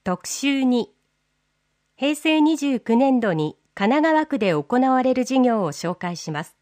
特集2、平成29年度に神奈川区で行われる事業を紹介します。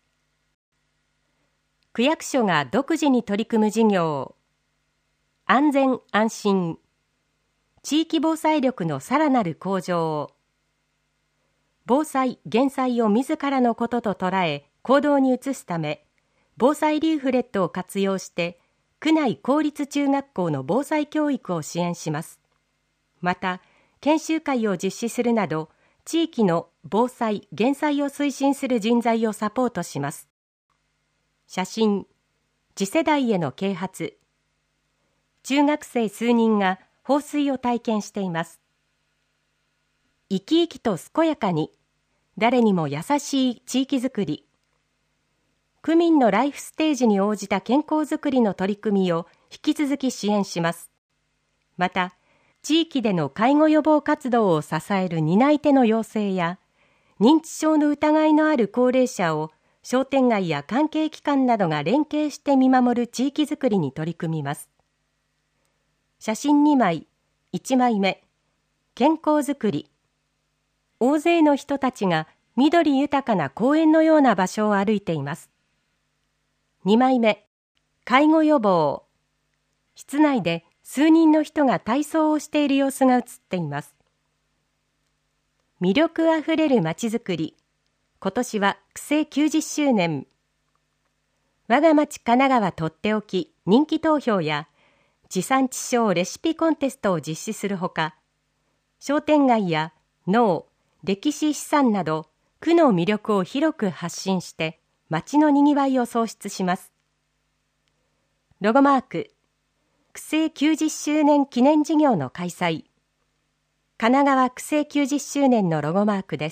区役所が独自に取り組む事業、安全安心、地域防災力のさらなる向上、防災・減災を自らのことと捉え行動に移すため、防災リーフレットを活用して区内公立中学校の防災教育を支援します。また、研修会を実施するなど、地域の防災・減災を推進する人材をサポートします。写真、次世代への啓発。中学生数人が放水を体験しています。生き生きと健やかに、誰にも優しい地域づくり。区民のライフステージに応じた健康づくりの取り組みを引き続き支援します。また、地域での介護予防活動を支える担い手の養成や、認知症の疑いのある高齢者を商店街や関係機関などが連携して見守る地域づくりに取り組みます。写真2枚、1枚目、健康づくり。大勢の人たちが緑豊かな公園のような場所を歩いています。2枚目、介護予防。室内で数人の人が体操をしている様子が映っています。魅力あふれるまちづくり。今年は区政90周年。我が町神奈川とっておき人気投票や地産地消レシピコンテストを実施するほか、商店街や農、歴史資産など区の魅力を広く発信して町のにぎわいを創出します。ロゴマーク、区政90周年記念事業の開催。神奈川区政90周年のロゴマークです。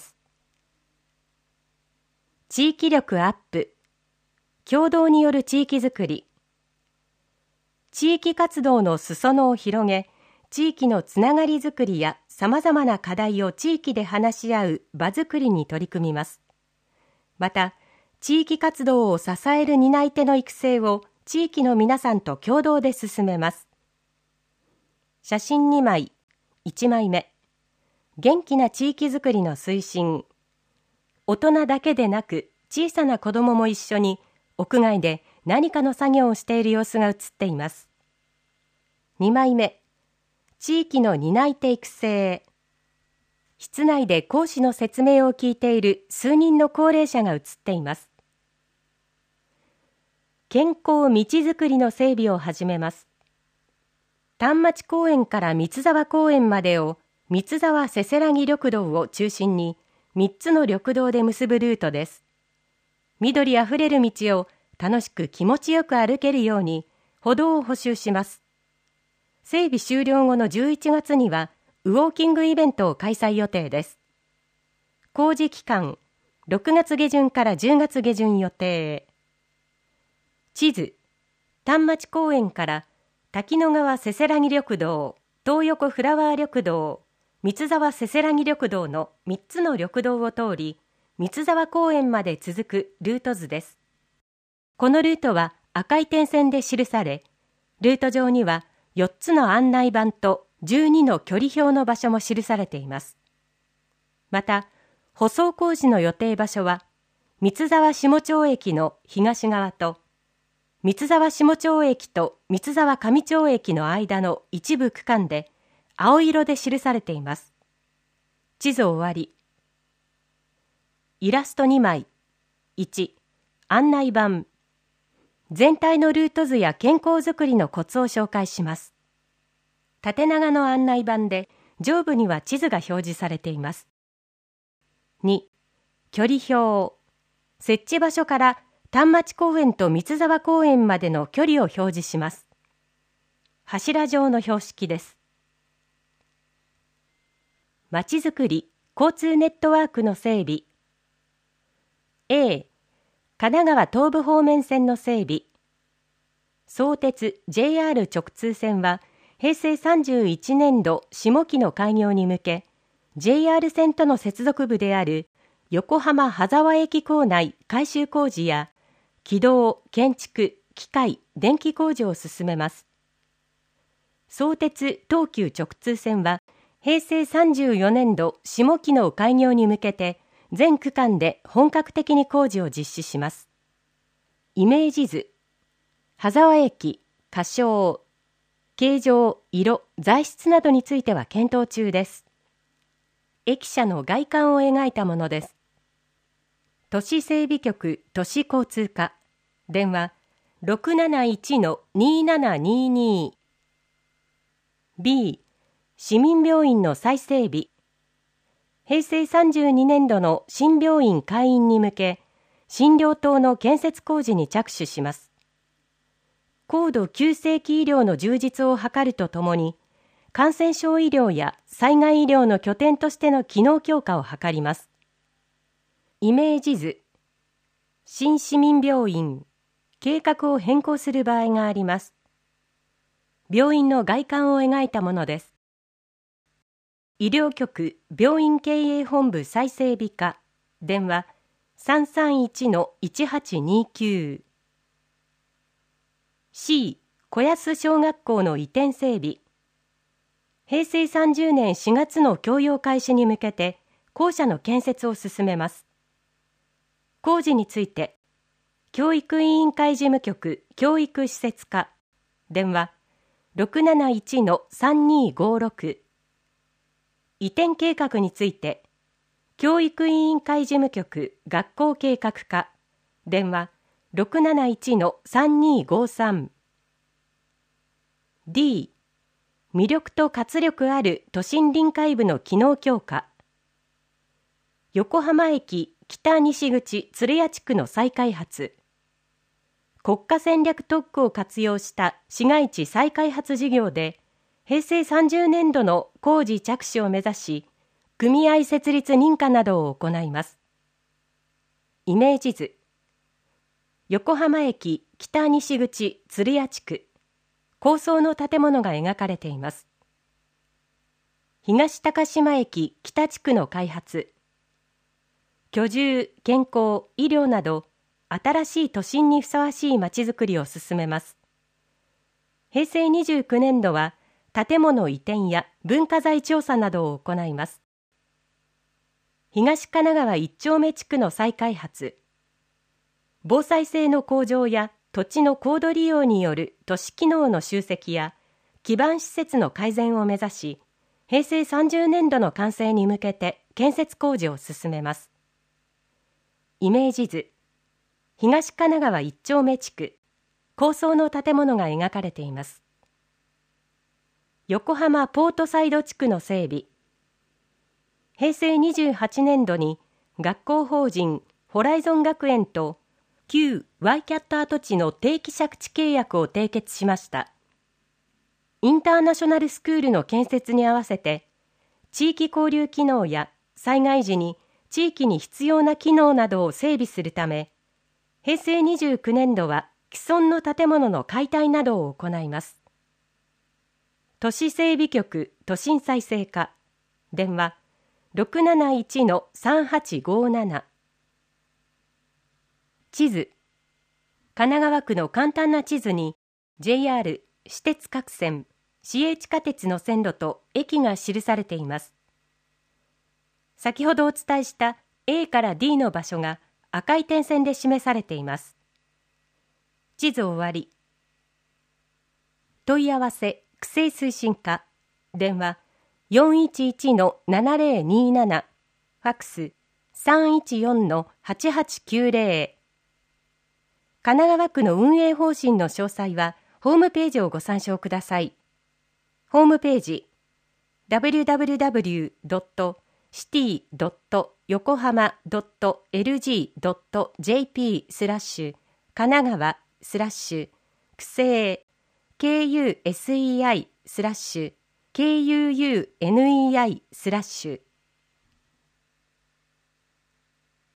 地域力アップ。共同による地域づくり。地域活動の裾野を広げ、地域のつながりづくりやさまざまな課題を地域で話し合う場づくりに取り組みます。また、地域活動を支える担い手の育成を地域の皆さんと共同で進めます。写真2枚、1枚目。元気な地域づくりの推進。大人だけでなく小さな子どもも一緒に屋外で何かの作業をしている様子が写っています。2枚目。地域の担い手育成。室内で講師の説明を聞いている数人の高齢者が写っています。健康道づくりの整備を始めます。丹町公園から三沢公園までを三沢せせらぎ緑道を中心に3つの緑道で結ぶルートです。緑あふれる道を楽しく気持ちよく歩けるように歩道を補修します。整備終了後の11月にはウォーキングイベントを開催予定です。工事期間、6月下旬から10月下旬予定。地図、丹町公園から滝野川せせらぎ緑道、東横フラワー緑道、三沢せせらぎ緑道の3つの緑道を通り、三沢公園まで続くルート図です。このルートは赤い点線で記され、ルート上には4つの案内板と12の距離表の場所も記されています。また、舗装工事の予定場所は、三沢下町駅の東側と、三沢下町駅と三沢上町駅の間の一部区間で、青色で記されています。地図終わり。イラスト2枚。1、案内板。全体のルート図や健康づくりのコツを紹介します。縦長の案内板で上部には地図が表示されています。2、距離表。設置場所から丹町公園と三沢公園までの距離を表示します。柱状の標識です。まちづくり、交通ネットワークの整備。A、神奈川東部方面線の整備。相鉄 JR 直通線は平成31年度下期の開業に向け、JR 線との接続部である横浜羽沢駅構内改修工事や軌道、建築、機械、電気工事を進めます。相鉄東急直通線は平成34年度下期の開業に向けて全区間で本格的に工事を実施します。イメージ図、羽沢駅、仮称、形状、色、材質などについては検討中です。駅舎の外観を描いたものです。都市整備局都市交通課、電話 671-2722。 B、市民病院の再整備。平成32年度の新病院開院に向け、診療棟の建設工事に着手します。高度急性期医療の充実を図るとともに、感染症医療や災害医療の拠点としての機能強化を図ります。イメージ図、新市民病院、計画を変更する場合があります。病院の外観を描いたものです。医療局病院経営本部再整備課、電話 331-1829。 C、小安小学校の移転整備。平成30年4月の供用開始に向けて校舎の建設を進めます。工事について、教育委員会事務局教育施設課、電話 671-3256。移転計画について、教育委員会事務局学校計画課、電話 671-3253。 D、魅力と活力ある都心臨海部の機能強化。横浜駅北西口鶴屋地区の再開発。国家戦略特区を活用した市街地再開発事業で、平成30年度の工事着手を目指し、組合設立認可などを行います。イメージ図、横浜駅北西口鶴屋地区、高層の建物が描かれています。東高島駅北地区の開発。居住、健康、医療など、新しい都心にふさわしいまちづくりを進めます。平成29年度は、建物移転や文化財調査などを行います。東神奈川1丁目地区の再開発。防災性の向上や土地の高度利用による都市機能の集積や基盤施設の改善を目指し、平成30年度の完成に向けて建設工事を進めます。イメージ図、東神奈川1丁目地区、高層の建物が描かれています。横浜ポートサイド地区の整備。平成28年度に学校法人ホライゾン学園と旧ワイキャット跡地の定期借地契約を締結しました。インターナショナルスクールの建設に合わせて、地域交流機能や災害時に地域に必要な機能などを整備するため、平成29年度は既存の建物の解体などを行います。都市整備局都心再生課、電話 671-3857。 地図、神奈川区の簡単な地図に JR、私鉄各線、市営地下鉄の線路と駅が記されています。先ほどお伝えした A から D の場所が赤い点線で示されています。地図終わり。問い合わせ区政推進課、電話 411-7027、ファックス 314-8890。 神奈川区の運営方針の詳細はホームページをご参照ください。ホームページ www.city.yokohama.lg.jp/神奈川/区政KUSEI/KUUNEI/